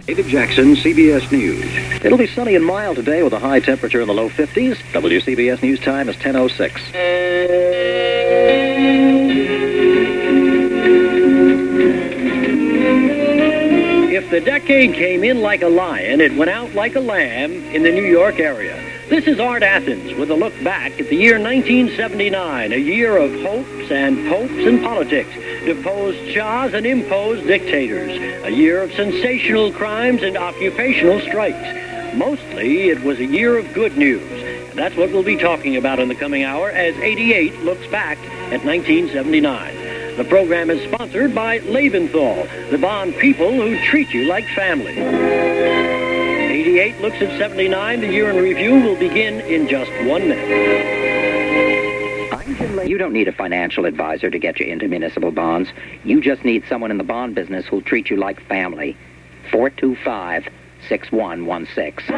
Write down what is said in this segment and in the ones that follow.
David Jackson, CBS News. It'll be sunny and mild today with a high temperature in the low 50s. WCBS News time is 10:06. If the decade came in like a lion, it went out like a lamb in the New York area. This is Art Athens with a look back at the year 1979, a year of hopes and politics, deposed shahs and imposed dictators, a year of sensational crimes and occupational strikes. Mostly, it was a year of good news, and that's what we'll be talking about in the coming hour as 88 looks back at 1979. The program is sponsored by Lebenthal, the Bond people who treat you like family. 88 looks at 79. The year in review will begin in just 1 minute. You don't need a financial advisor to get you into municipal bonds. You just need someone in the bond business who'll treat you like family. 425-6116.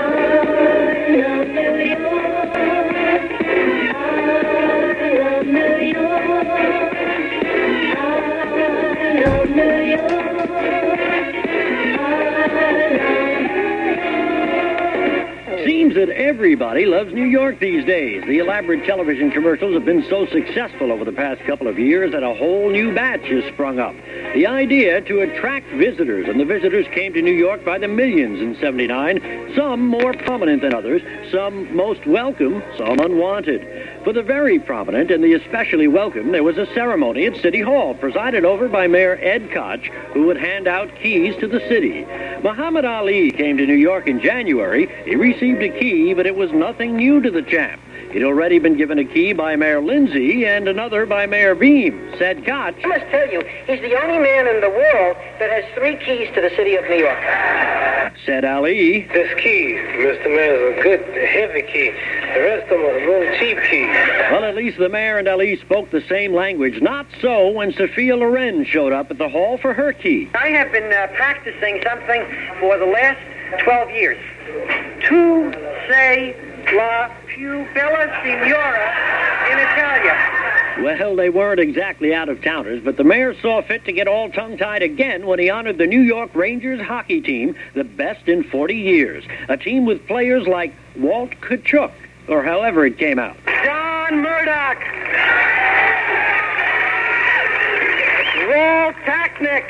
Seems that everybody loves New York these days. The elaborate television commercials have been so successful over the past couple of years that a whole new batch has sprung up. The idea to attract visitors, and the visitors came to New York by the millions in 79, some more prominent than others, some most welcome, some unwanted. For the very prominent and the especially welcome, there was a ceremony at City Hall presided over by Mayor Ed Koch, who would hand out keys to the city. Muhammad Ali came to New York in January. He received a key, but it was nothing new to the champ. He'd already been given a key by Mayor Lindsay and another by Mayor Beam, said Koch. I must tell you, he's the only man in the world that has 3 keys to the city of New York. Said Ali. This key, Mr. Mayor, is a good, heavy key. The rest of them are little cheap keys. Well, at least the mayor and Ali spoke the same language. Not so when Sophia Loren showed up at the hall for her key. I have been practicing something for the last 12 years. Tu sei la più bella signora in Italia. Well, they weren't exactly out-of-towners, but the mayor saw fit to get all tongue-tied again when he honored the New York Rangers hockey team, the best in 40 years. A team with players like Walt Kachuk, or however it came out. John Murdoch. Walt Tacknick.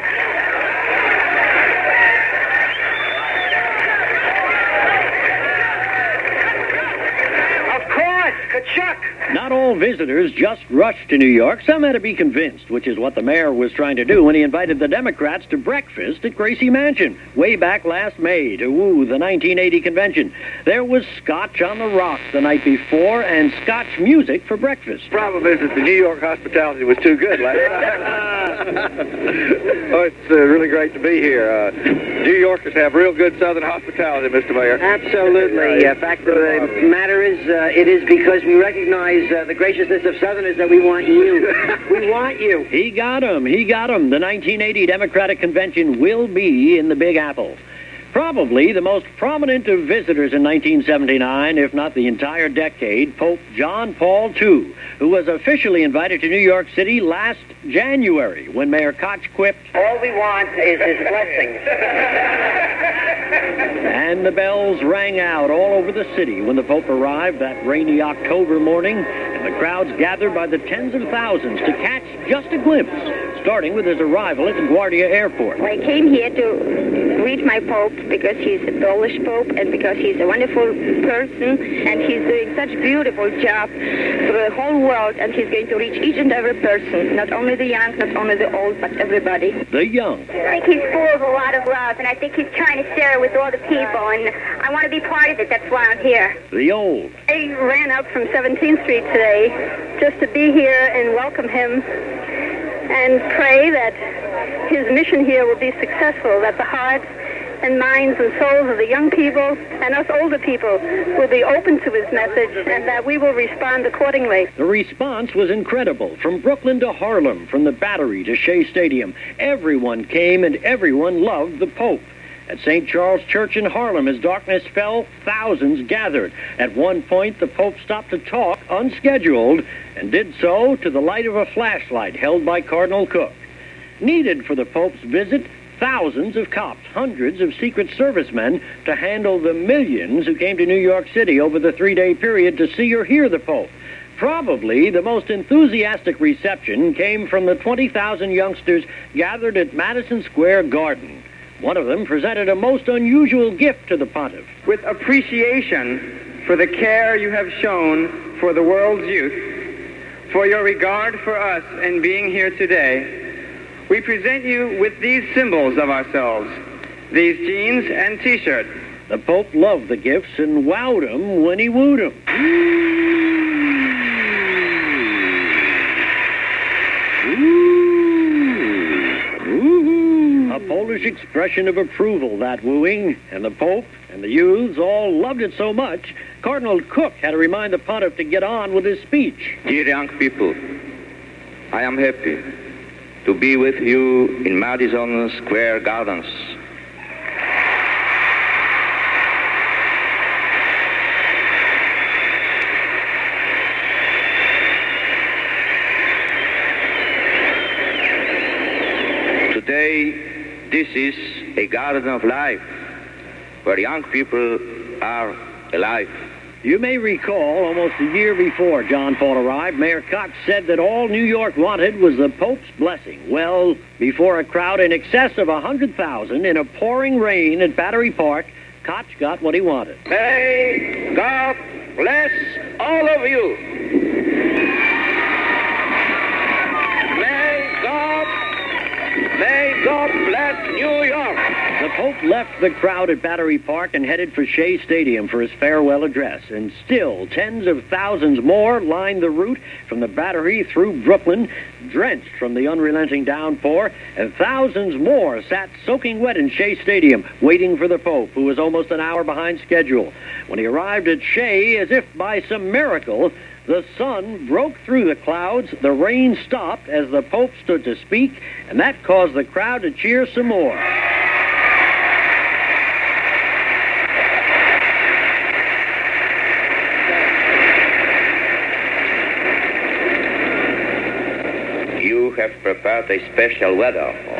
Kachuk. Not all visitors just rushed to New York. Some had to be convinced, which is what the mayor was trying to do when he invited the Democrats to breakfast at Gracie Mansion way back last May to woo the 1980 convention. There was scotch on the rocks the night before and scotch music for breakfast. Problem is that the New York hospitality was too good last night. Oh, it's really great to be here. New Yorkers have real good Southern hospitality, Mr. Mayor. Absolutely. The fact of the matter is, it is because we recognize the graciousness of Southerners that we want you. We want you. He got him. He got him. The 1980 Democratic Convention will be in the Big Apple. Probably the most prominent of visitors in 1979, if not the entire decade, Pope John Paul II, who was officially invited to New York City last January when Mayor Koch quipped, "All we want is his blessings." And the bells rang out all over the city when the Pope arrived that rainy October morning, and the crowds gathered by the tens of thousands to catch just a glimpse, starting with his arrival at LaGuardia Airport. I came here to greet my Pope because he's a Polish Pope and because he's a wonderful person and he's doing such a beautiful job for the whole world, and he's going to reach each and every person, not only the young, not only the old, but everybody. The young. I think he's full of a lot of love, and I think he's trying to share it with all the people, and I want to be part of it. That's why I'm here. The old. I ran up from 17th Street today just to be here and welcome him and pray that his mission here will be successful, that the hearts and minds and souls of the young people and us older people will be open to his message, and that we will respond accordingly. The response was incredible. From Brooklyn to Harlem, from the Battery to Shea Stadium, everyone came and everyone loved the Pope. At St. Charles Church in Harlem, as darkness fell, thousands gathered. At one point, the Pope stopped to talk, unscheduled, and did so to the light of a flashlight held by Cardinal Cook. Needed for the Pope's visit, thousands of cops, hundreds of Secret Servicemen to handle the millions who came to New York City over the 3-day period to see or hear the Pope. Probably the most enthusiastic reception came from the 20,000 youngsters gathered at Madison Square Garden. One of them presented a most unusual gift to the pontiff. With appreciation for the care you have shown for the world's youth, for your regard for us in being here today, we present you with these symbols of ourselves, these jeans and T-shirt. The Pope loved the gifts and wowed him when he wooed him. A Polish expression of approval, that wooing, and the Pope and the youths all loved it so much, Cardinal Cook had to remind the pontiff to get on with his speech. Dear young people, I am happy to be with you in Madison Square Gardens. Today, this is a garden of life, where young people are alive. You may recall, almost a year before John Paul arrived, Mayor Koch said that all New York wanted was the Pope's blessing. Well, before a crowd in excess of 100,000 in a pouring rain at Battery Park, Koch got what he wanted. May God bless all of you. May God bless New York. The Pope left the crowd at Battery Park and headed for Shea Stadium for his farewell address. And still, tens of thousands more lined the route from the Battery through Brooklyn, drenched from the unrelenting downpour, and thousands more sat soaking wet in Shea Stadium, waiting for the Pope, who was almost an hour behind schedule. When he arrived at Shea, as if by some miracle, the sun broke through the clouds, the rain stopped as the Pope stood to speak, and that caused the crowd to cheer some more. You have prepared a special weather for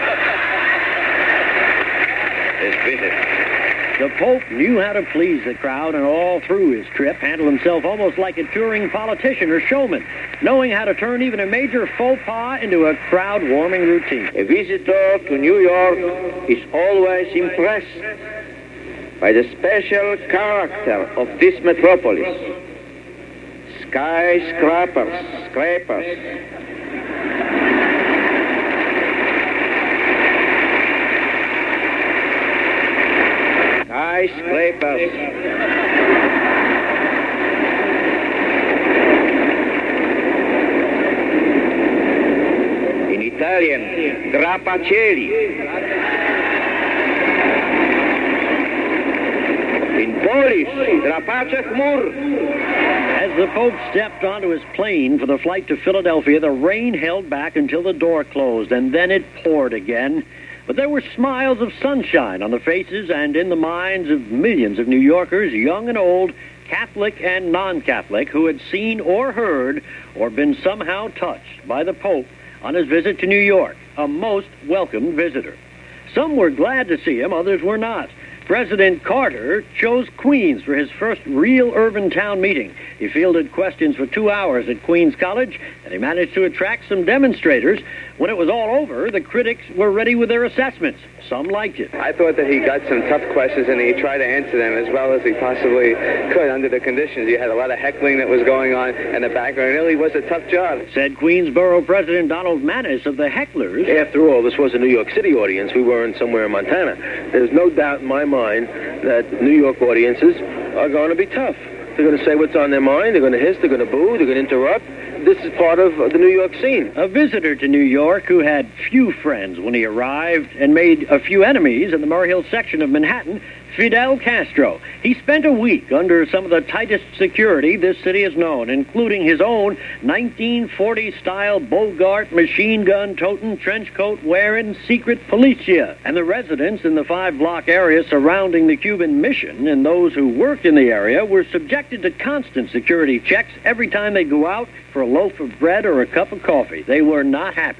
this visit. The Pope knew how to please the crowd, and all through his trip handled himself almost like a touring politician or showman, knowing how to turn even a major faux pas into a crowd-warming routine. A visitor to New York is always impressed by the special character of this metropolis. Skyscrapers, In Italian, Grattacieli. In Polish, Drapacze chmur. As the Pope stepped onto his plane for the flight to Philadelphia, the rain held back until the door closed, and then it poured again. But there were smiles of sunshine on the faces and in the minds of millions of New Yorkers, young and old, Catholic and non-Catholic, who had seen or heard or been somehow touched by the Pope on his visit to New York, a most welcome visitor. Some were glad to see him, others were not. President Carter chose Queens for his first real urban town meeting. He fielded questions for 2 hours at Queens College, and he managed to attract some demonstrators. When it was all over, the critics were ready with their assessments. Some liked it. I thought that he got some tough questions, and he tried to answer them as well as he possibly could under the conditions. You had a lot of heckling that was going on in the background. It really was a tough job. Said Queensboro President Donald Maness of the hecklers. After all, this was a New York City audience. We weren't somewhere in Montana. There's no doubt in my mind that New York audiences are going to be tough. They're going to say what's on their mind. They're going to hiss. They're going to boo. They're going to interrupt. This is part of the New York scene. A visitor to New York who had few friends when he arrived and made a few enemies in the Murray Hill section of Manhattan, Fidel Castro. He spent a week under some of the tightest security this city has known, including his own 1940-style Bogart machine gun-toting, trench coat-wearing secret policia. And the residents in the 5-block area surrounding the Cuban mission and those who worked in the area were subjected to constant security checks every time they go out for a loaf of bread or a cup of coffee. They were not happy.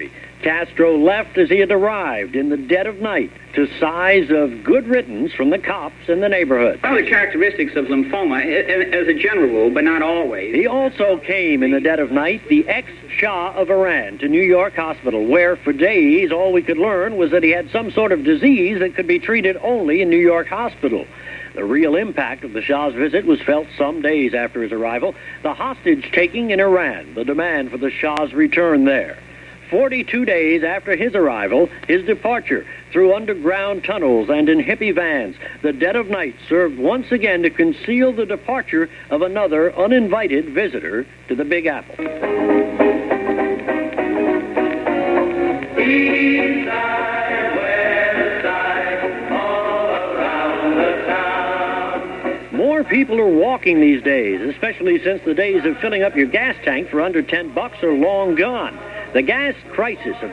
Castro left as he had arrived in the dead of night to sighs of good riddance from the cops in the neighborhood. Well, the characteristics of lymphoma, as a general rule, but not always. He also came in the dead of night, the ex-Shah of Iran, to New York Hospital, where for days all we could learn was that he had some sort of disease that could be treated only in New York Hospital. The real impact of the Shah's visit was felt some days after his arrival. The hostage-taking in Iran, the demand for the Shah's return there. 42 days after his arrival, his departure through underground tunnels and in hippie vans, the dead of night served once again to conceal the departure of another uninvited visitor to the Big Apple. East side, west side, all around the town. More people are walking these days, especially since the days of filling up your gas tank for under $10 are long gone. The gas crisis of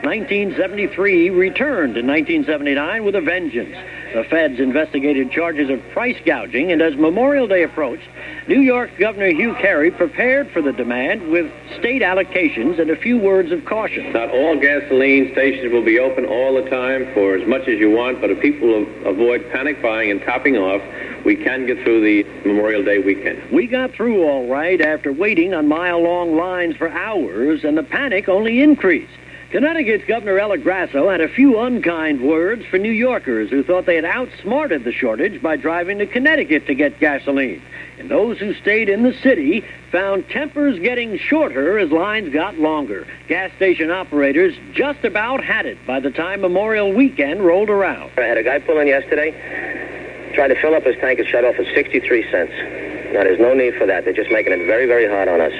1973 returned in 1979 with a vengeance. The feds investigated charges of price gouging, and as Memorial Day approached, New York Governor Hugh Carey prepared for the demand with state allocations and a few words of caution. Not all gasoline stations will be open all the time for as much as you want, but if people avoid panic buying and topping off, we can get through the Memorial Day weekend. We got through all right after waiting on mile-long lines for hours, and the panic only increased. Connecticut's Governor Ella Grasso had a few unkind words for New Yorkers who thought they had outsmarted the shortage by driving to Connecticut to get gasoline. And those who stayed in the city found tempers getting shorter as lines got longer. Gas station operators just about had it by the time Memorial Weekend rolled around. I had a guy pull in yesterday, tried to fill up his tank and shut off at 63 cents. Now, there's no need for that. They're just making it very, very hard on us.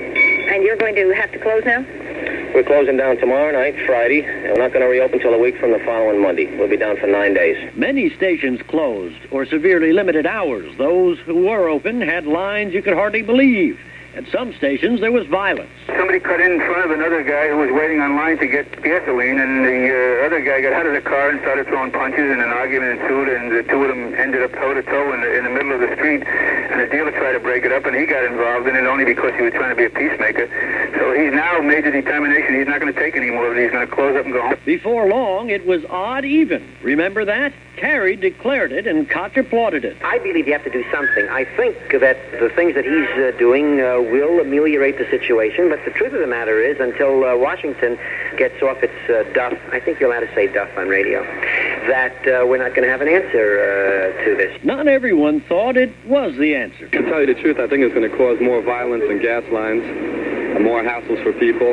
And you're going to have to close now? We're closing down tomorrow night, Friday, and we're not going to reopen until a week from the following Monday. We'll be down for 9 days. Many stations closed or severely limited hours. Those who were open had lines you could hardly believe. At some stations, there was violence. Somebody cut in front of another guy who was waiting on line to get gasoline, and the other guy got out of the car and started throwing punches, and an argument ensued, and the two of them ended up toe-to-toe in the middle of the street, and the dealer tried to break it up, and he got involved in it only because he was trying to be a peacemaker. So he's now made the determination he's not going to take any more of it. He's going to close up and go home. Before long, it was odd even. Remember that? Carey declared it, and Koch applauded it. I believe you have to do something. I think that the things that he's doing will ameliorate the situation, but the truth of the matter is, until Washington gets off its duff, I think you're allowed to say duff on radio, that we're not going to have an answer to this. Not everyone thought it was the answer. To tell you the truth, I think it's going to cause more violence in gas lines, and more hassles for people,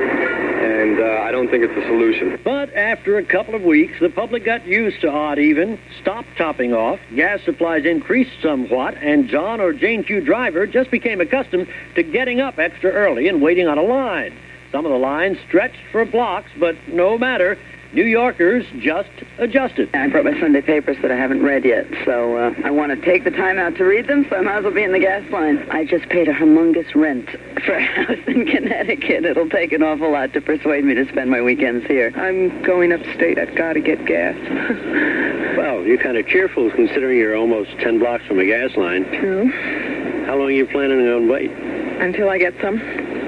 and I don't think it's a solution. But after a couple of weeks, the public got used to odd even, stopped topping off, gas supplies increased somewhat, and John or Jane Q. Driver just became accustomed to getting up extra early and waiting on a line. Some of the lines stretched for blocks, but no matter. New Yorkers just adjusted. I brought my Sunday papers that I haven't read yet, so I want to take the time out to read them, so I might as well be in the gas line. I just paid a humongous rent for a house in Connecticut. It'll take an awful lot to persuade me to spend my weekends here. I'm going upstate. I've got to get gas. Well, you're kind of cheerful considering you're almost 10 blocks from a gas line. True. How long are you planning on wait? Until I get some.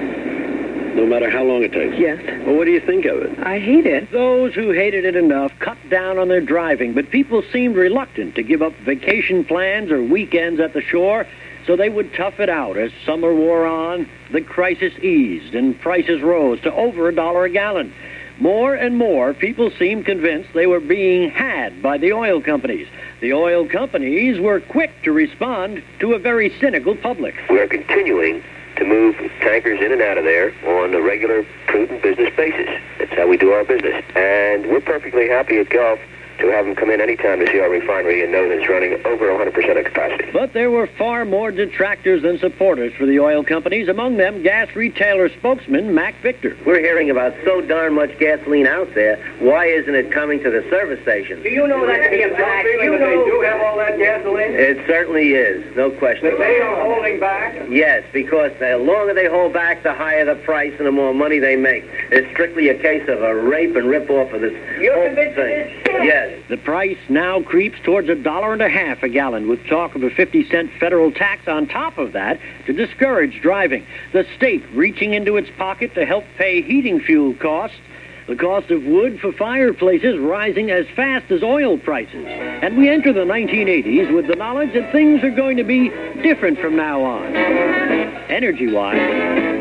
No matter how long it takes? Yes. Well, what do you think of it? I hate it. Those who hated it enough cut down on their driving, but people seemed reluctant to give up vacation plans or weekends at the shore, so they would tough it out. As summer wore on, the crisis eased and prices rose to over $1 a gallon. More and more people seemed convinced they were being had by the oil companies. The oil companies were quick to respond to a very cynical public. We are continuing to move tankers in and out of there on a regular, prudent business basis. That's how we do our business. And we're perfectly happy at Gulf to have them come in anytime to see our refinery and know that it's running over 100% of capacity. But there were far more detractors than supporters for the oil companies, among them gas retailer spokesman Mac Victor. We're hearing about so darn much gasoline out there. Why isn't it coming to the service stations? Do you know that to be a fact? Do you know they do have all that gasoline? It certainly is, no question. That they are holding back? Yes, because the longer they hold back, the higher the price and the more money they make. It's strictly a case of a rape and rip-off of this whole thing. Yes. The price now creeps towards $1.50 a gallon, with talk of a 50-cent federal tax on top of that to discourage driving. The state reaching into its pocket to help pay heating fuel costs. The cost of wood for fireplaces rising as fast as oil prices. And we enter the 1980s with the knowledge that things are going to be different from now on, energy-wise.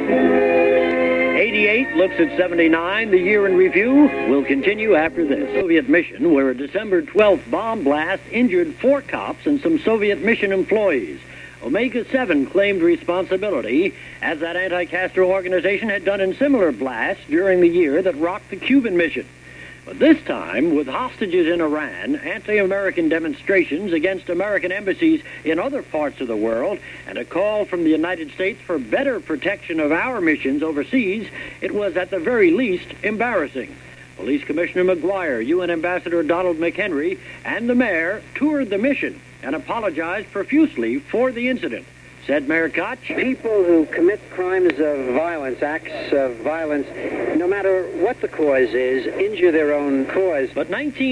88 looks at 79. The year in review will continue after this. Soviet mission, where a December 12th bomb blast injured 4 cops and some Soviet mission employees. Omega 7 claimed responsibility, as that anti-Castro organization had done in similar blasts during the year that rocked the Cuban mission. But this time, with hostages in Iran, anti-American demonstrations against American embassies in other parts of the world, and a call from the United States for better protection of our missions overseas, it was at the very least embarrassing. Police Commissioner McGuire, UN Ambassador Donald McHenry, and the mayor toured the mission and apologized profusely for the incident. Said Mayor Koch, people who commit crimes of violence, acts of violence, no matter what the cause is, injure their own cause. But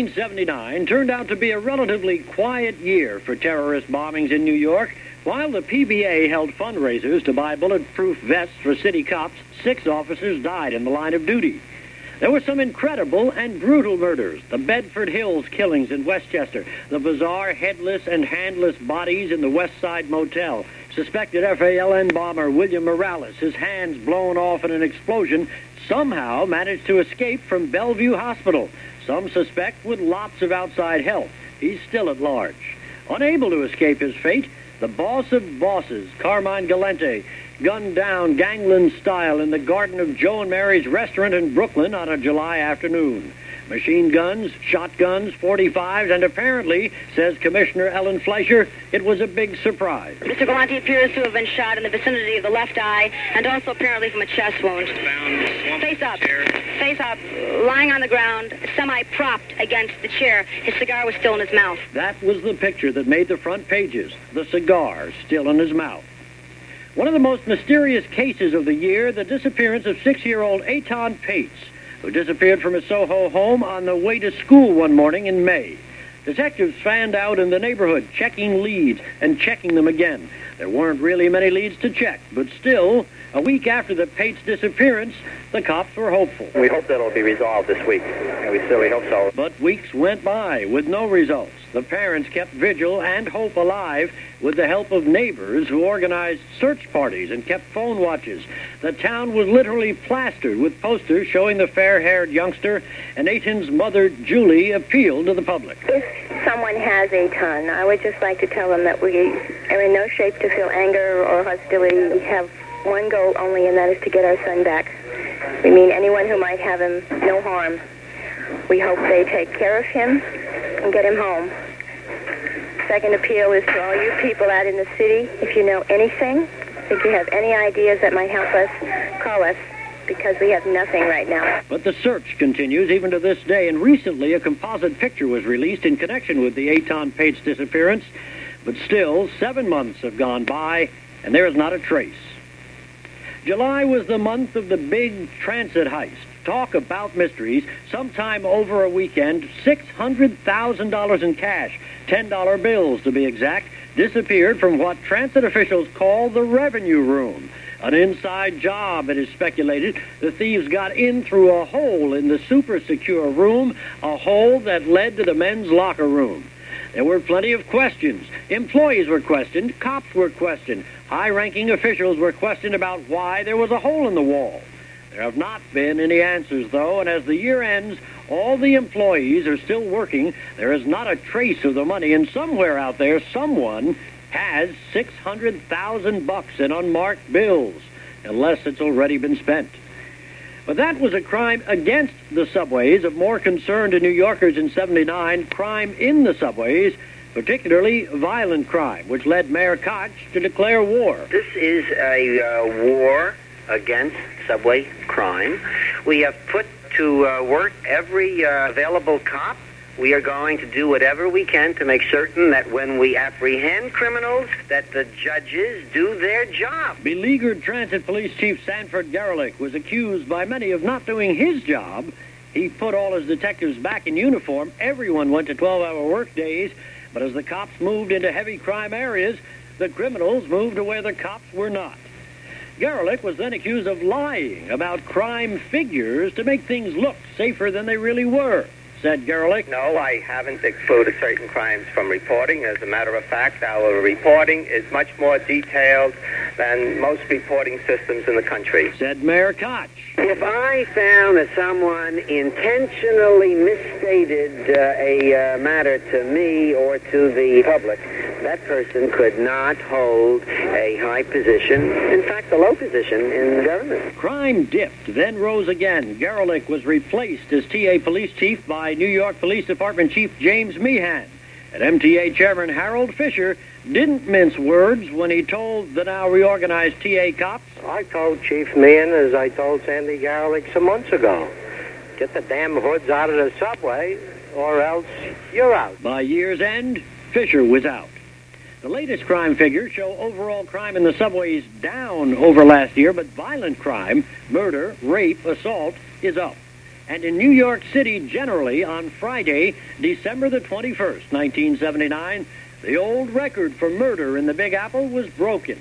1979 turned out to be a relatively quiet year for terrorist bombings in New York. While the PBA held fundraisers to buy bulletproof vests for city cops, 6 officers died in the line of duty. There were some incredible and brutal murders. The Bedford Hills killings in Westchester, the bizarre headless and handless bodies in the West Side Motel, suspected FALN bomber William Morales, his hands blown off in an explosion, somehow managed to escape from Bellevue Hospital. Some suspect with lots of outside help. He's still at large. Unable to escape his fate, the boss of bosses, Carmine Galante, gunned down gangland style in the Garden of Joe and Mary's restaurant in Brooklyn on a July afternoon. Machine guns, shotguns, .45s, and apparently, says Commissioner Ellen Fleischer, it was a big surprise. Mr. Galante appears to have been shot in the vicinity of the left eye and also apparently from a chest wound. Face up, lying on the ground, semi-propped against the chair. His cigar was still in his mouth. That was the picture that made the front pages, the cigar still in his mouth. One of the most mysterious cases of the year, the disappearance of 6-year-old Eitan Pates, who disappeared from his Soho home on the way to school one morning in May. Detectives fanned out in the neighborhood, checking leads and checking them again. There weren't really many leads to check, but still, a week after the Pates disappearance, the cops were hopeful. We hope that'll be resolved this week. We certainly hope so. But weeks went by with no results. The parents kept vigil and hope alive with the help of neighbors who organized search parties and kept phone watches. The town was literally plastered with posters showing the fair-haired youngster, and Eitan's mother, Julie, appealed to the public. If someone has Eitan, I would just like to tell them that we are in no shape to feel anger or hostility. We have one goal only, and that is to get our son back. We mean anyone who might have him no harm. We hope they take care of him and get him home. Second appeal is to all you people out in the city. If you know anything, if you have any ideas that might help us, call us, because we have nothing right now. But the search continues even to this day, and recently a composite picture was released in connection with the Eitan Pates disappearance. But still, 7 months have gone by, and there is not a trace. July was the month of the big transit heist. Talk about mysteries. Sometime over a weekend, $600,000 in cash, $10 bills to be exact, disappeared from what transit officials call the revenue room. An inside job, it is speculated. The thieves got in through a hole in the super-secure room, a hole that led to the men's locker room. There were plenty of questions. Employees were questioned. Cops were questioned. High-ranking officials were questioned about why there was a hole in the wall. There have not been any answers, though, and as the year ends, all the employees are still working. There is not a trace of the money, and somewhere out there, someone has $600,000 in unmarked bills, unless it's already been spent. But that was a crime against the subways. Of more concern to New Yorkers in '79, crime in the subways, particularly violent crime, which led Mayor Koch to declare war. This is a war against subway crime. We have put to work every available cop. We are going to do whatever we can to make certain that when we apprehend criminals, that the judges do their job. Beleaguered Transit Police Chief Sanford Garelick was accused by many of not doing his job. He put all his detectives back in uniform. Everyone went to 12-hour work days. But as the cops moved into heavy crime areas, the criminals moved to where the cops were not. Gerlich was then accused of lying about crime figures to make things look safer than they really were, said Gerlich. No, I haven't excluded certain crimes from reporting. As a matter of fact, our reporting is much more detailed than most reporting systems in the country, said Mayor Koch. If I found that someone intentionally misstated a matter to me or to the public, that person could not hold a high position, in fact, a low position in government. Crime dipped, then rose again. Gerlich was replaced as TA police chief by New York Police Department Chief James Meehan. And MTA Chairman Harold Fisher didn't mince words when he told the now reorganized TA cops. I told Chief Meehan, as I told Sandy Gerlich some months ago, get the damn hoods out of the subway, or else you're out. By year's end, Fisher was out. The latest crime figures show overall crime in the subways down over last year, but violent crime, murder, rape, assault, is up. And in New York City generally, on Friday, December the 21st, 1979, the old record for murder in the Big Apple was broken.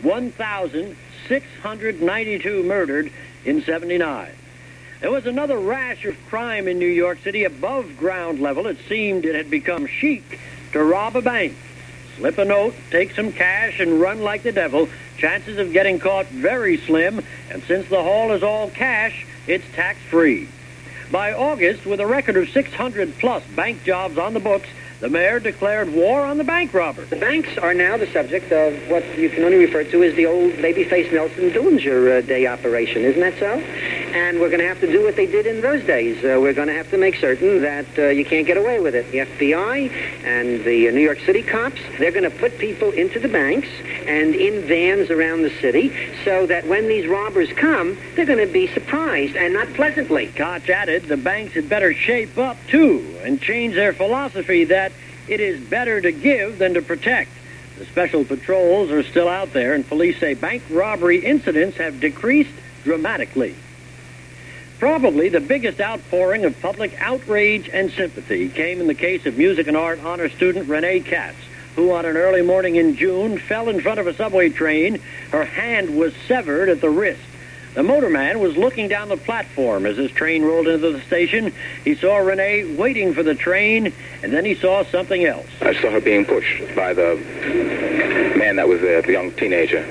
1,692 murdered in 79. There was another rash of crime in New York City above ground level. It seemed it had become chic to rob a bank. Slip a note, take some cash, and run like the devil. Chances of getting caught very slim, and since the haul is all cash, it's tax-free. By August, with a record of 600-plus bank jobs on the books, the mayor declared war on the bank robbers. The banks are now the subject of what you can only refer to as the old babyface Nelson Dillinger Day operation. Isn't that so? And we're going to have to do what they did in those days. We're going to have to make certain that you can't get away with it. The FBI and the New York City cops, they're going to put people into the banks and in vans around the city so that when these robbers come, they're going to be surprised, and not pleasantly. Koch added the banks had better shape up, too, and change their philosophy that it is better to give than to protect. The special patrols are still out there, and police say bank robbery incidents have decreased dramatically. Probably the biggest outpouring of public outrage and sympathy came in the case of music and art honor student Renee Katz, who on an early morning in June fell in front of a subway train. Her hand was severed at the wrist. The motorman was looking down the platform as his train rolled into the station. He saw Renee waiting for the train, and then he saw something else. I saw her being pushed by the man that was there, the young teenager,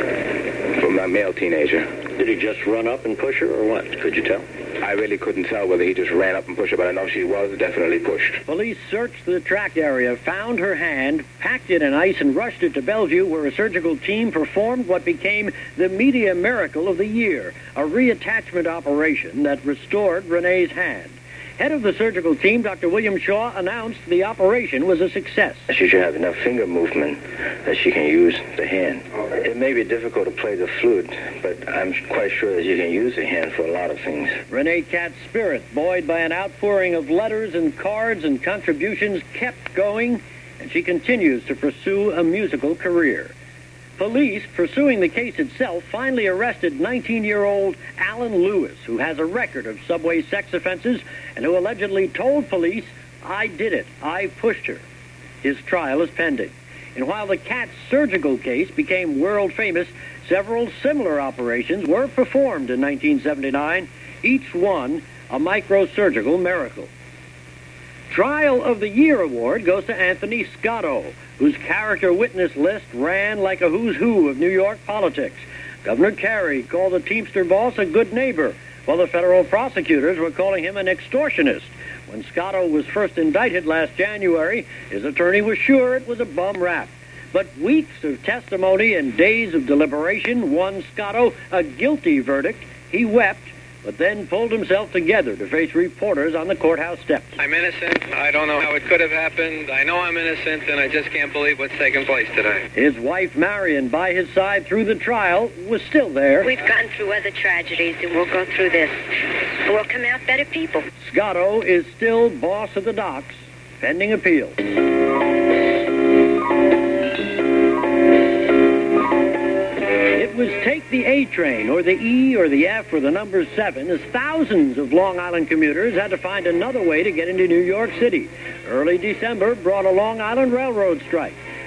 from a male teenager. Did he just run up and push her, or what? Could you tell? I really couldn't tell whether he just ran up and pushed her, but I know she was definitely pushed. Police searched the track area, found her hand, packed it in ice, and rushed it to Bellevue, where a surgical team performed what became the media miracle of the year, a reattachment operation that restored Renee's hand. Head of the surgical team, Dr. William Shaw, announced the operation was a success. She should have enough finger movement that she can use the hand. It may be difficult to play the flute, but I'm quite sure that you can use the hand for a lot of things. Renee Katz's spirit, buoyed by an outpouring of letters and cards and contributions, kept going, and she continues to pursue a musical career. Police, pursuing the case itself, finally arrested 19-year-old Alan Lewis, who has a record of subway sex offenses and who allegedly told police, "I did it. I pushed her." His trial is pending. And while the Katz surgical case became world famous, several similar operations were performed in 1979, each one a microsurgical miracle. Trial of the Year award goes to Anthony Scotto, whose character witness list ran like a who's who of New York politics. Governor Carey called the Teamster boss a good neighbor, while the federal prosecutors were calling him an extortionist. When Scotto was first indicted last January, his attorney was sure it was a bum rap. But weeks of testimony and days of deliberation won Scotto a guilty verdict. He wept, but then pulled himself together to face reporters on the courthouse steps. I'm innocent. I don't know how it could have happened. I know I'm innocent, and I just can't believe what's taken place today. His wife, Marion, by his side through the trial, was still there. We've gone through other tragedies, and we'll go through this. We'll come out better people. Scotto is still boss of the docks, pending appeal. It was take the A train, or the E, or the F, or the number 7, as thousands of Long Island commuters had to find another way to get into New York City. Early December brought a Long Island Railroad strike.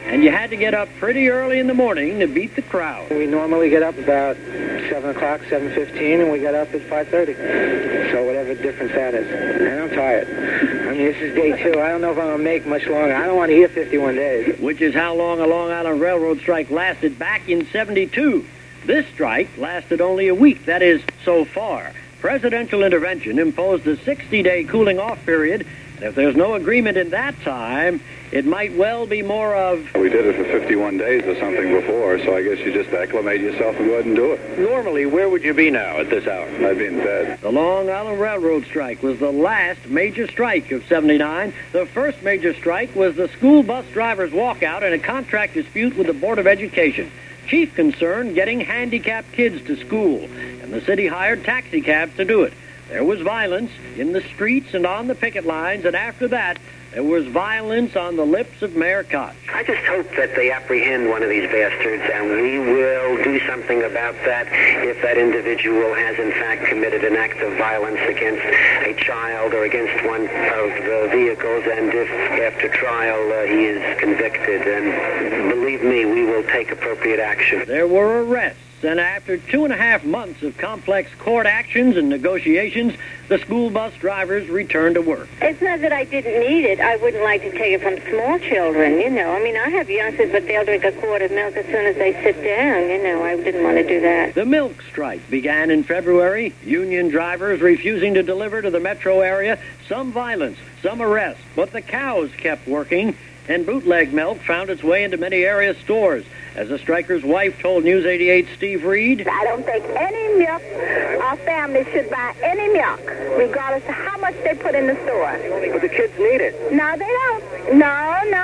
and you had to get up pretty early in the morning to beat the crowd. We normally get up about 7 o'clock, 7:15, and we got up at 5:30. So whatever difference that is. And I'm tired. I mean, this is day 2. I don't know if I'm going to make much longer. I don't want to hear 51 days. Which is how long a Long Island Railroad strike lasted back in 72. This strike lasted only a week, that is, so far. Presidential intervention imposed a 60-day cooling-off period, and if there's no agreement in that time, it might well be more of... We did it for 51 days or something before, so I guess you just acclimate yourself and go ahead and do it. Normally, where would you be now at this hour? I'd be in bed. The Long Island Railroad strike was the last major strike of 79. The first major strike was the school bus drivers' walkout in a contract dispute with the Board of Education. Chief concern, getting handicapped kids to school, and the city hired taxi cabs to do it. There was violence in the streets and on the picket lines, and after that, there was violence on the lips of Mayor Koch. I just hope that they apprehend one of these bastards, and we will do something about that if that individual has in fact committed an act of violence against a child or against one of the vehicles, and if after trial he is convicted. And believe me, we will take appropriate action. There were arrests. And after 2.5 months of complex court actions and negotiations, the school bus drivers returned to work. It's not that I didn't need it. I wouldn't like to take it from small children, you know. I mean, I have youngsters, but they'll drink a quart of milk as soon as they sit down, you know. I didn't want to do that. The milk strike began in February. Union drivers refusing to deliver to the metro area. Some violence, some arrests. But the cows kept working, and bootleg milk found its way into many area stores. As the striker's wife told News 88's Steve Reed, I don't think any milk, our family should buy any milk, regardless of how much they put in the store. But the kids need it. No, they don't. No.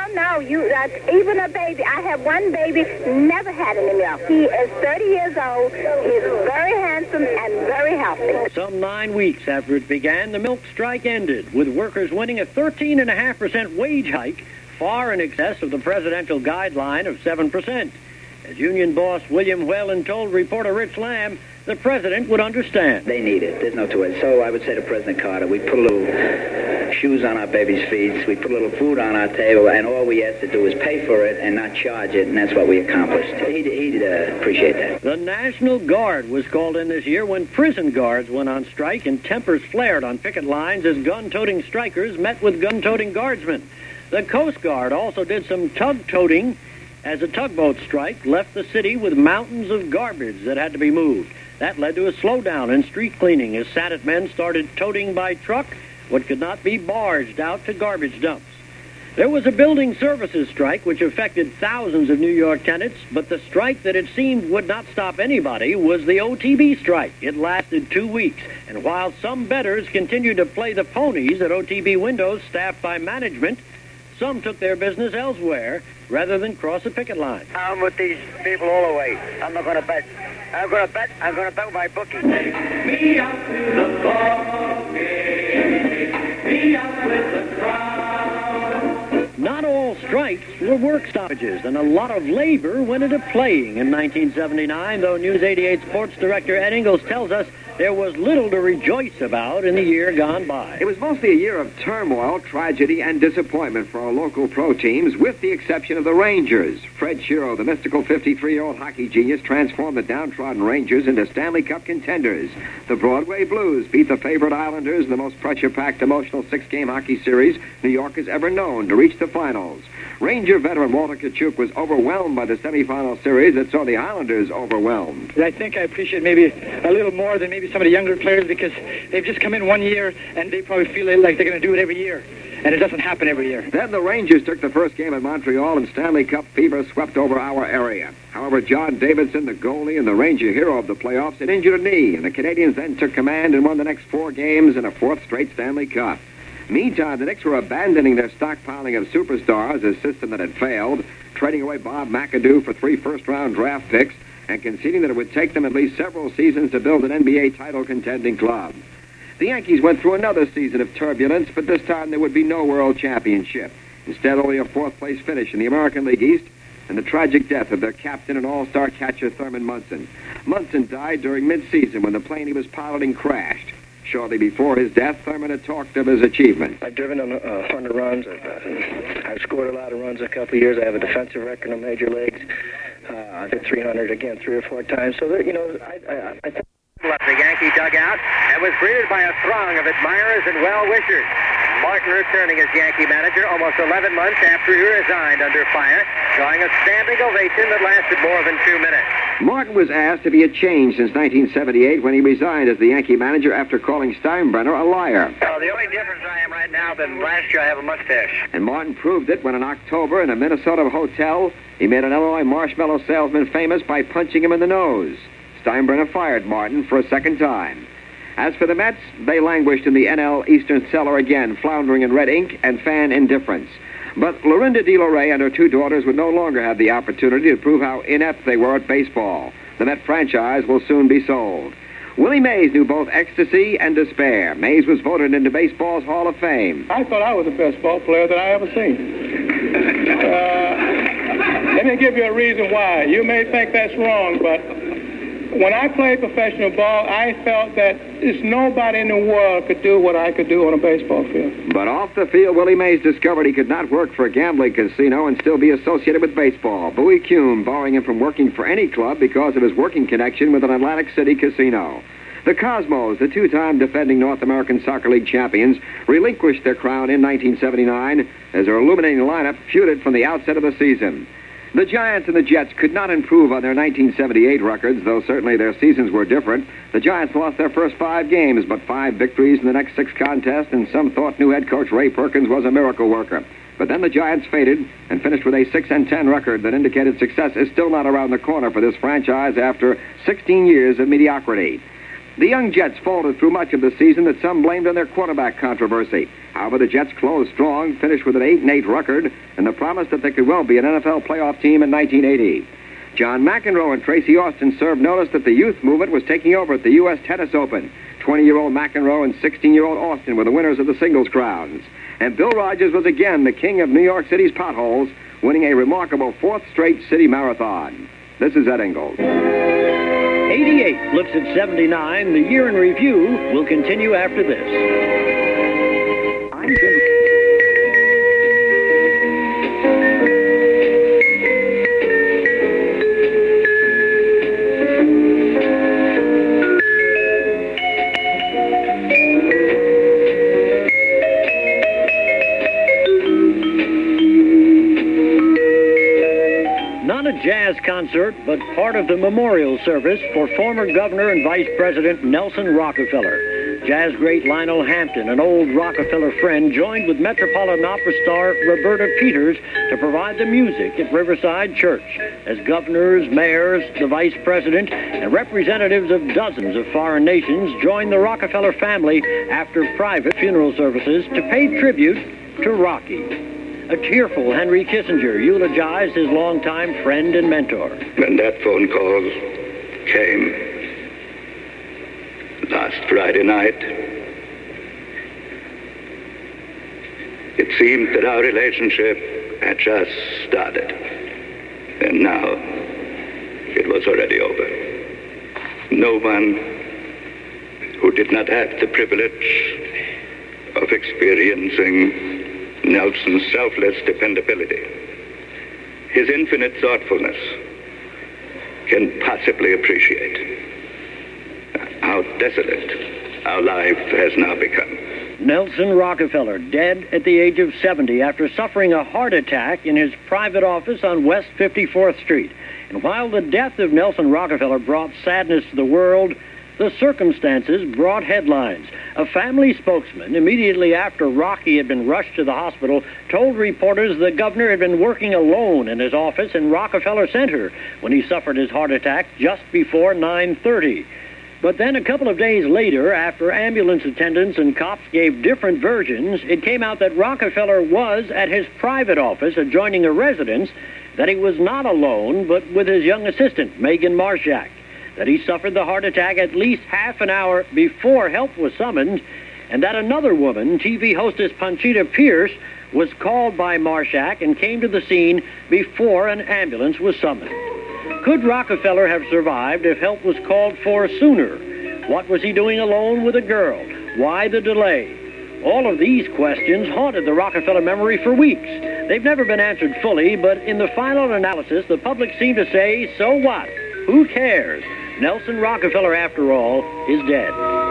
Even a baby. I have one baby, never had any milk. He is 30 years old. He's very handsome and very healthy. Some 9 weeks after it began, the milk strike ended, with workers winning a 13.5% wage hike, far in excess of the presidential guideline of 7%. As union boss William Whalen told reporter Rich Lamb, the president would understand. They need it. There's no two ways. So I would say to President Carter, we put a little shoes on our babies' feet, we put a little food on our table, and all we have to do is pay for it and not charge it, and that's what we accomplished. He'd appreciate that. The National Guard was called in this year when prison guards went on strike, and tempers flared on picket lines as gun-toting strikers met with gun-toting guardsmen. The Coast Guard also did some tug-toting as a tugboat strike left the city with mountains of garbage that had to be moved. That led to a slowdown in street cleaning as Sanet men started toting by truck what could not be barged out to garbage dumps. There was a building services strike which affected thousands of New York tenants, but the strike that it seemed would not stop anybody was the OTB strike. It lasted 2 weeks, and while some bettors continued to play the ponies at OTB windows staffed by management, some took their business elsewhere rather than cross a picket line. I'm with these people all the way. I'm not going to bet. I'm going to bet with my bookie. Me up to the ball game. Me up with the crowd. Not all strikes were work stoppages, and a lot of labor went into playing in 1979, though News 88 sports director Ed Ingles tells us there was little to rejoice about in the year gone by. It was mostly a year of turmoil, tragedy, and disappointment for our local pro teams, with the exception of the Rangers. Fred Shiro, the mystical 53-year-old hockey genius, transformed the downtrodden Rangers into Stanley Cup contenders. The Broadway Blues beat the favorite Islanders in the most pressure-packed, emotional 6-game hockey series New York has ever known to reach the finals. Ranger veteran Walter Kachuk was overwhelmed by the semifinal series that saw the Islanders overwhelmed. I think I appreciate maybe a little more than maybe some of the younger players because they've just come in 1 year and they probably feel like they're going to do it every year. And it doesn't happen every year. Then the Rangers took the first game in Montreal, and Stanley Cup fever swept over our area. However, John Davidson, the goalie and the Ranger hero of the playoffs, had injured a knee, and the Canadians then took command and won the next 4 games in a 4th straight Stanley Cup. Meantime, the Knicks were abandoning their stockpiling of superstars, a system that had failed, trading away Bob McAdoo for 3 first-round draft picks, and conceding that it would take them at least several seasons to build an NBA title-contending club. The Yankees went through another season of turbulence, but this time there would be no world championship. Instead, only a 4th-place finish in the American League East and the tragic death of their captain and all-star catcher Thurman Munson. Munson died during mid-season when the plane he was piloting crashed. Shortly before his death, Thurman had talked of his achievement. I've driven on 100 runs. I've scored a lot of runs a couple of years. I have a defensive record in the major leagues. I've hit 300 again 3 or 4 times. So, I think... Left the Yankee dugout and was greeted by a throng of admirers and well-wishers. Martin returning as Yankee manager almost 11 months after he resigned under fire, drawing a standing ovation that lasted more than 2 minutes. Martin was asked if he had changed since 1978 when he resigned as the Yankee manager after calling Steinbrenner a liar. Oh, the only difference I am right now than last year, I have a mustache. And Martin proved it when in October in a Minnesota hotel, he made an Illinois marshmallow salesman famous by punching him in the nose. Steinbrenner fired Martin for a second time. As for the Mets, they languished in the NL Eastern cellar again, floundering in red ink and fan indifference. But Lorinda DeLoray and her 2 daughters would no longer have the opportunity to prove how inept they were at baseball. The Met franchise will soon be sold. Willie Mays knew both ecstasy and despair. Mays was voted into baseball's Hall of Fame. I thought I was the best ball player that I ever seen. Let me give you a reason why. You may think that's wrong, but when I played professional ball, I felt that nobody in the world could do what I could do on a baseball field. But off the field, Willie Mays discovered he could not work for a gambling casino and still be associated with baseball. Bowie Kuhn barring him from working for any club because of his working connection with an Atlantic City casino. The Cosmos, the 2-time defending North American Soccer League champions, relinquished their crown in 1979 as their illuminating lineup feuded from the outset of the season. The Giants and the Jets could not improve on their 1978 records, though certainly their seasons were different. The Giants lost their first 5 games, but 5 victories in the next 6 contests, and some thought new head coach Ray Perkins was a miracle worker. But then the Giants faded and finished with a 6-10 record that indicated success is still not around the corner for this franchise after 16 years of mediocrity. The young Jets folded through much of the season that some blamed on their quarterback controversy. However, the Jets closed strong, finished with an 8-8 record, and the promise that they could well be an NFL playoff team in 1980. John McEnroe and Tracy Austin served notice that the youth movement was taking over at the U.S. Tennis Open. 20-year-old McEnroe and 16-year-old Austin were the winners of the singles crowns. And Bill Rogers was again the king of New York City's potholes, winning a remarkable 4th straight city marathon. This is Ed Ingalls. 88 looks at 79. The year in review will continue after this. Jazz concert, but part of the memorial service for former Governor and Vice President Nelson Rockefeller. Jazz great Lionel Hampton, an old Rockefeller friend, joined with Metropolitan Opera star Roberta Peters to provide the music at Riverside Church, as governors, mayors, the vice president, and representatives of dozens of foreign nations joined the Rockefeller family after private funeral services to pay tribute to Rocky. A tearful Henry Kissinger eulogized his longtime friend and mentor. When that phone call came last Friday night, it seemed that our relationship had just started. And now it was already over. No one who did not have the privilege of experiencing Nelson's selfless dependability, his infinite thoughtfulness, can possibly appreciate how desolate our life has now become. Nelson Rockefeller, dead at the age of 70 after suffering a heart attack in his private office on West 54th Street. And while the death of Nelson Rockefeller brought sadness to the world, the circumstances brought headlines. A family spokesman, immediately after Rocky had been rushed to the hospital, told reporters the governor had been working alone in his office in Rockefeller Center when he suffered his heart attack just before 9:30. But then a couple of days later, after ambulance attendants and cops gave different versions, it came out that Rockefeller was at his private office adjoining a residence, that he was not alone, but with his young assistant, Megan Marshak, that he suffered the heart attack at least half an hour before help was summoned, and that another woman, TV hostess Panchita Pierce, was called by Marshak and came to the scene before an ambulance was summoned. Could Rockefeller have survived if help was called for sooner? What was he doing alone with a girl? Why the delay? All of these questions haunted the Rockefeller memory for weeks. They've never been answered fully, but in the final analysis, the public seemed to say, so what? Who cares? Nelson Rockefeller, after all, is dead.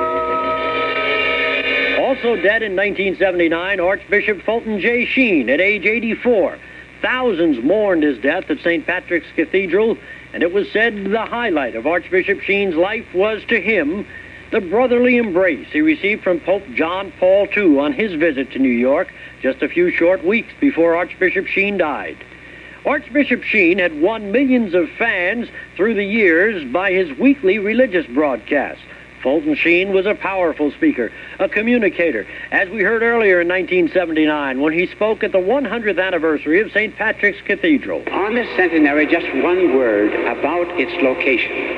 Also dead in 1979, Archbishop Fulton J. Sheen at age 84. Thousands mourned his death at St. Patrick's Cathedral, and it was said the highlight of Archbishop Sheen's life was, to him, the brotherly embrace he received from Pope John Paul II on his visit to New York just a few short weeks before Archbishop Sheen died. Archbishop Sheen had won millions of fans through the years by his weekly religious broadcasts. Fulton Sheen was a powerful speaker, a communicator, as we heard earlier in 1979 when he spoke at the 100th anniversary of St. Patrick's Cathedral. On this centenary, just one word about its location.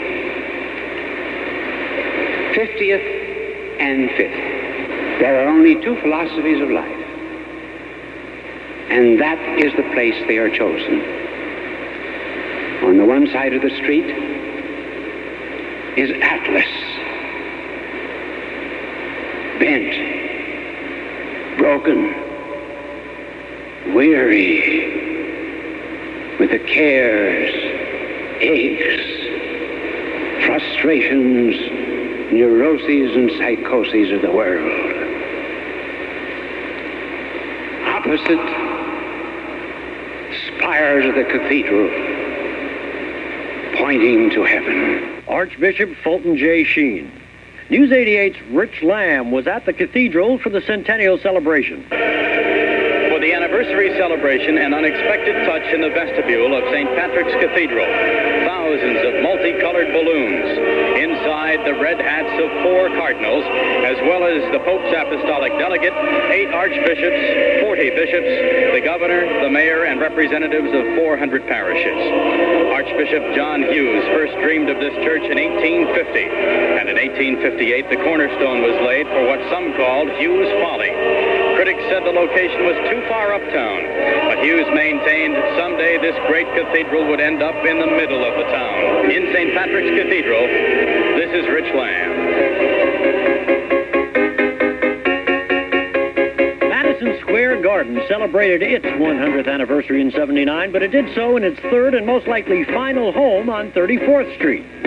50th and 5th. There are only two philosophies of life. And that is the place they are chosen. On the one side of the street is Atlas. Bent, broken, weary, with the cares, aches, frustrations, neuroses, and psychoses of the world. Opposite, spires of the cathedral, pointing to heaven. Archbishop Fulton J. Sheen. News 88's Rich Lamb was at the cathedral for the centennial celebration. For the anniversary celebration, an unexpected touch in the vestibule of St. Patrick's Cathedral. Thousands of multicolored balloons. Inside, the red hats of 4 cardinals, as well as the Pope's apostolic delegate, 8 archbishops, 40 bishops, the governor, the mayor, and representatives of 400 parishes. Archbishop John Hughes first dreamed of this church in 1850, and in 1858 the cornerstone was laid for what some called Hughes Folly. Critics said the location was too far uptown, but Hughes maintained someday this great cathedral would end up in the middle of the town. In St. Patrick's Cathedral, this is Rich Lamb. Madison Square Garden celebrated its 100th anniversary in '79, but it did so in its third and most likely final home on 34th Street. Oh,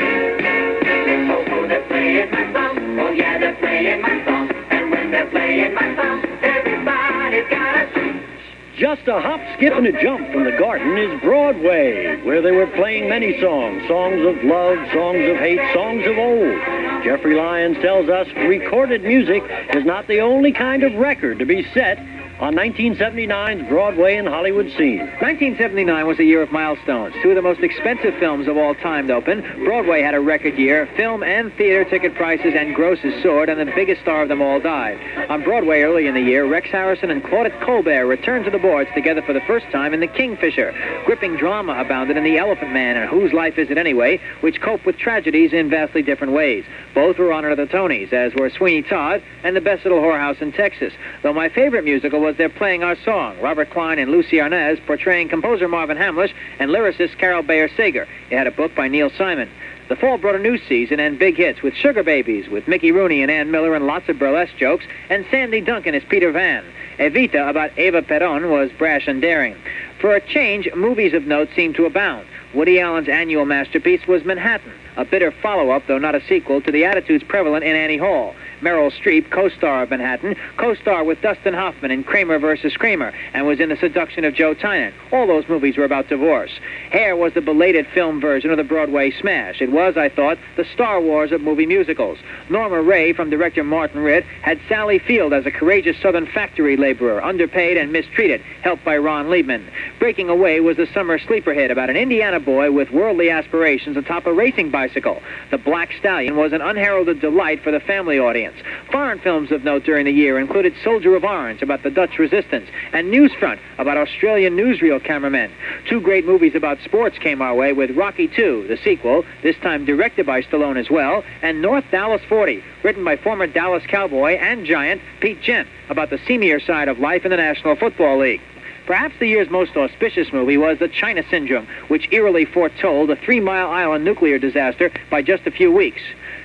they're playing my song. Oh, yeah, they're playing my song. And when they're playing my song, everybody's got a sing. Just a hop, skip, and a jump from the Garden is Broadway, where they were playing many songs. Songs of love, songs of hate, songs of old. Jeffrey Lyons tells us recorded music is not the only kind of record to be set on 1979's Broadway and Hollywood scene. 1979 was a year of milestones. 2 of the most expensive films of all time to open. Broadway had a record year. Film and theater ticket prices and grosses soared, and the biggest star of them all died. On Broadway early in the year, Rex Harrison and Claudette Colbert returned to the boards together for the first time in The Kingfisher. Gripping drama abounded in The Elephant Man and Whose Life Is It Anyway, which coped with tragedies in vastly different ways. Both were honored at the Tonys, as were Sweeney Todd and The Best Little Whorehouse in Texas. Though my favorite musical was They're Playing Our Song, Robert Klein and Lucy Arnaz portraying composer Marvin Hamlish and lyricist Carol Bayer Sager. It had a book by Neil Simon. The fall brought a new season and big hits with Sugar Babies, with Mickey Rooney and Ann Miller and lots of burlesque jokes, and Sandy Duncan as Peter Van. Evita, about Eva Peron, was brash and daring. For a change, movies of note seemed to abound. Woody Allen's annual masterpiece was Manhattan, a bitter follow-up, though not a sequel, to the attitudes prevalent in Annie Hall. Meryl Streep, co-star of Manhattan, co-star with Dustin Hoffman in Kramer vs. Kramer, and was in The Seduction of Joe Tynan. All those movies were about divorce. Hair was the belated film version of the Broadway smash. It was, I thought, the Star Wars of movie musicals. Norma Ray, from director Martin Ritt, had Sally Field as a courageous Southern factory laborer, underpaid and mistreated, helped by Ron Liebman. Breaking Away was the summer sleeper hit about an Indiana boy with worldly aspirations atop a racing bicycle. The Black Stallion was an unheralded delight for the family audience. Foreign films of note during the year included Soldier of Orange, about the Dutch resistance, and Newsfront, about Australian newsreel cameramen. 2 great movies about sports came our way, with Rocky II, the sequel, this time directed by Stallone as well, and North Dallas 40, written by former Dallas Cowboy and Giant Pete Gent, about the seamier side of life in the National Football League. Perhaps the year's most auspicious movie was The China Syndrome, which eerily foretold a 3 Mile Island nuclear disaster by just a few weeks.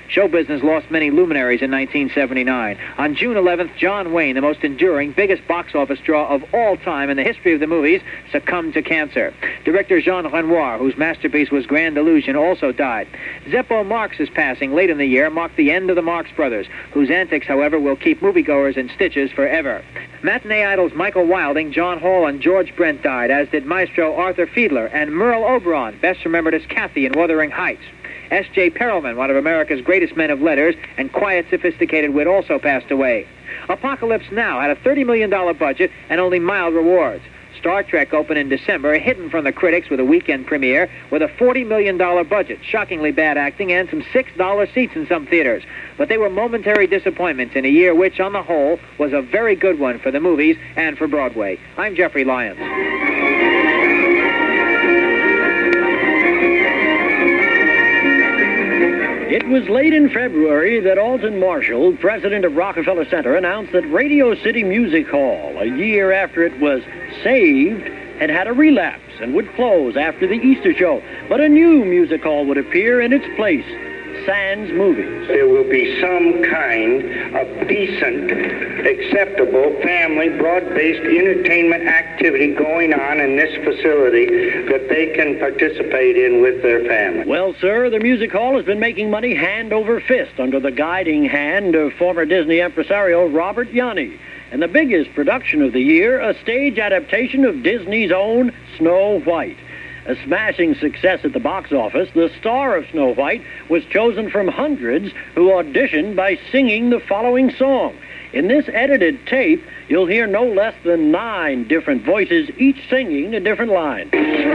Show business lost many luminaries in 1979. On June 11th, John Wayne, the most enduring, biggest box office draw of all time in the history of the movies, succumbed to cancer. Director Jean Renoir, whose masterpiece was Grand Illusion, also died. Zeppo Marx's passing late in the year marked the end of the Marx Brothers, whose antics, however, will keep moviegoers in stitches forever. Matinee idols Michael Wilding, John Hall, and George Brent died, as did maestro Arthur Fiedler and Merle Oberon, best remembered as Kathy in Wuthering Heights. S.J. Perelman, one of America's greatest men of letters and quiet, sophisticated wit, also passed away. Apocalypse Now had a $30 million budget and only mild rewards. Star Trek opened in December, hidden from the critics with a weekend premiere, with a $40 million budget, shockingly bad acting, and some $6 seats in some theaters. But they were momentary disappointments in a year which, on the whole, was a very good one for the movies and for Broadway. I'm Jeffrey Lyons. It was late in February that Alton Marshall, president of Rockefeller Center, announced that Radio City Music Hall, a year after it was saved, had had a relapse and would close after the Easter show. But a new music hall would appear in its place, Sands Movies. There will be some kind of decent, acceptable, family, broad-based entertainment activity going on in this facility that they can participate in with their family. Well, sir, the music hall has been making money hand over fist under the guiding hand of former Disney impresario Robert Yanni. And the biggest production of the year, a stage adaptation of Disney's own Snow White. A smashing success at the box office, the star of Snow White was chosen from hundreds who auditioned by singing the following song. In this edited tape, you'll hear no less than 9 different voices, each singing a different line.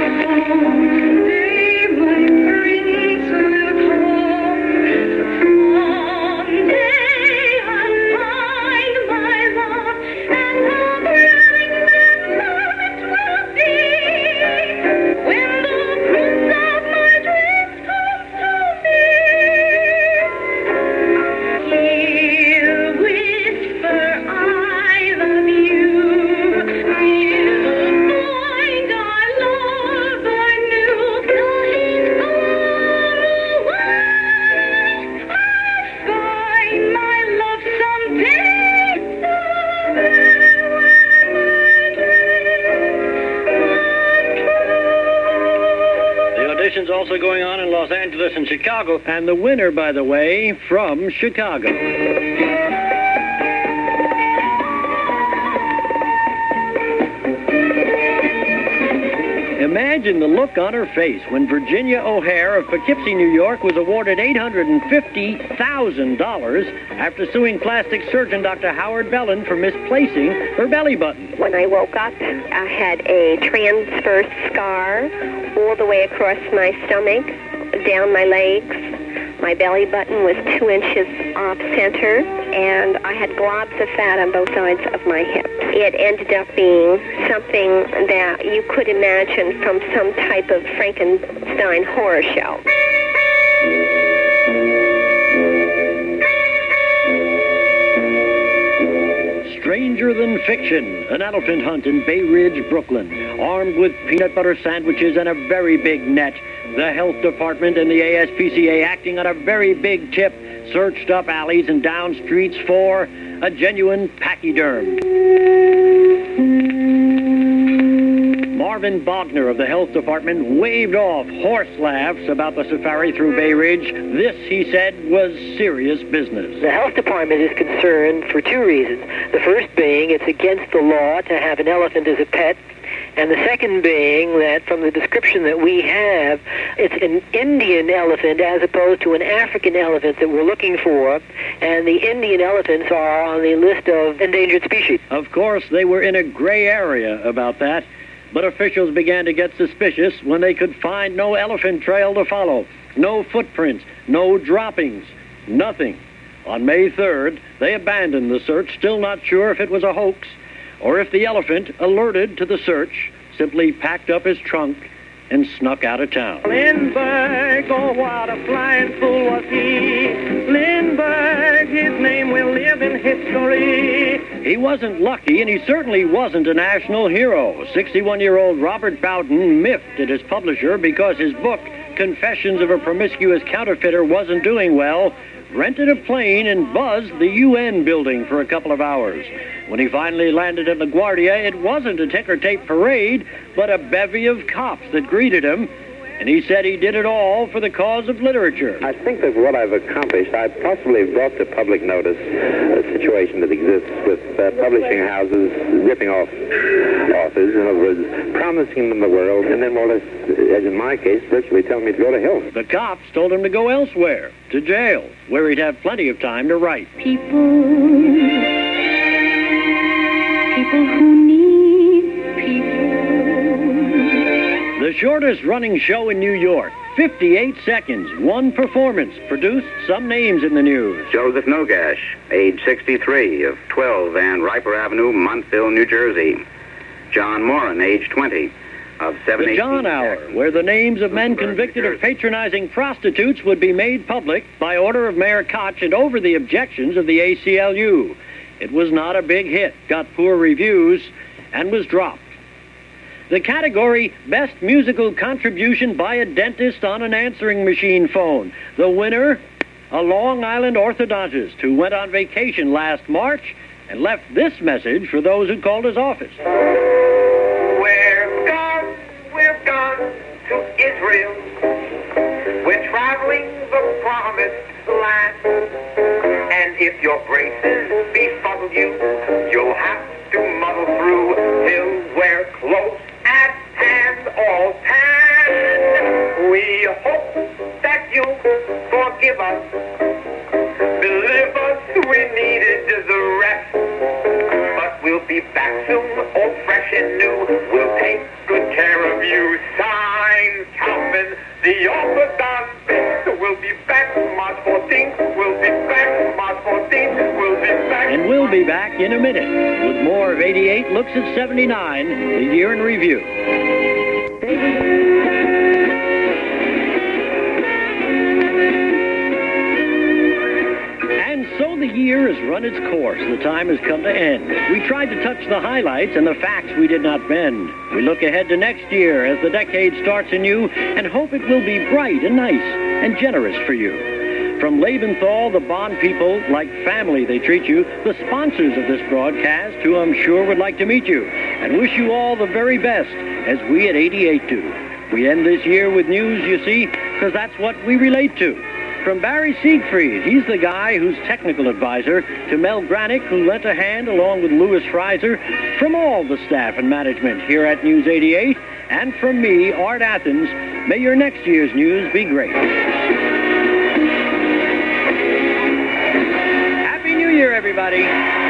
Also going on in Los Angeles and Chicago, and the winner, by the way, from Chicago. Imagine the look on her face when Virginia O'Hare of Poughkeepsie, New York, was awarded $850,000 after suing plastic surgeon Dr. Howard Bellin for misplacing her belly button. When I woke up, I had a transverse scar all the way across my stomach, down my legs. My belly button was 2 inches off center, and I had globs of fat on both sides of my hips. It ended up being something that you could imagine from some type of Frankenstein horror show. Stranger than fiction, an elephant hunt in Bay Ridge, Brooklyn. Armed with peanut butter sandwiches and a very big net, the health department and the ASPCA, acting on a very big tip, searched up alleys and down streets for a genuine pachyderm. Marvin Bogner of the health department waved off horse laughs about the safari through Bay Ridge. This, he said, was serious business. The health department is concerned for 2 reasons. The first being it's against the law to have an elephant as a pet. And the second being that from the description that we have, it's an Indian elephant as opposed to an African elephant that we're looking for. And the Indian elephants are on the list of endangered species. Of course, they were in a gray area about that. But officials began to get suspicious when they could find no elephant trail to follow, no footprints, no droppings, nothing. On May 3rd, they abandoned the search, still not sure if it was a hoax or if the elephant, alerted to the search, simply packed up his trunk and snuck out of town. Lindbergh, oh, what a flying fool was he. Lindbergh, his name will live in history. He wasn't lucky, and he certainly wasn't a national hero. 61-year-old Robert Bowden miffed at his publisher because his book, Confessions of a Promiscuous Counterfeiter, wasn't doing well. rented a plane and buzzed the UN building for a couple of hours. When he finally landed at LaGuardia, it wasn't a ticker-tape parade, but a bevy of cops that greeted him. And he said he did it all for the cause of literature. I think that what I've accomplished, I possibly brought to public notice a situation that exists with publishing houses ripping off authors, in other words, promising them the world, and then more or less, as in my case, virtually telling me to go to hell. The cops told him to go elsewhere, to jail, where he'd have plenty of time to write. People who need people. The shortest running show in New York, 58 seconds, one performance, produced some names in the news. Joseph Nogash, age 63, of 12 Van Riper Avenue, Montville, New Jersey. John Moran, age 20, of 718. The John Hour, where the names of men convicted of patronizing prostitutes would be made public by order of Mayor Koch and over the objections of the ACLU. It was not a big hit, got poor reviews, and was dropped. The category Best Musical Contribution by a Dentist on an Answering Machine Phone. The winner, a Long Island orthodontist who went on vacation last March and left this message for those who called his office. We're gone to Israel. We're traveling the promised land. And if your braces befuddle you, you'll have to muddle through till we're close at hand, all tan. We hope that you'll forgive us. Believe us, we needed the rest. But we'll be back soon, all fresh and new. We'll take good care of you. Sign Calvin, the orthodontist. We'll be back March 14th. We'll be back March 14th. We'll be back. And we'll be back in a minute with more of 88 Looks at 79, the year in review. And so the year has run its course. The time has come to end. We tried to touch the highlights and the facts we did not bend. We look ahead to next year as the decade starts anew and hope it will be bright and nice and generous for you. From Labenthal, the Bond people, like family they treat you, the sponsors of this broadcast, who I'm sure would like to meet you, and wish you all the very best, as we at 88 do. We end this year with news, you see, because that's what we relate to. From Barry Siegfried, he's the guy who's technical advisor, to Mel Granick, who lent a hand along with Louis Freiser, from all the staff and management here at News 88, and from me, Art Athens, may your next year's news be great. Happy New Year, everybody.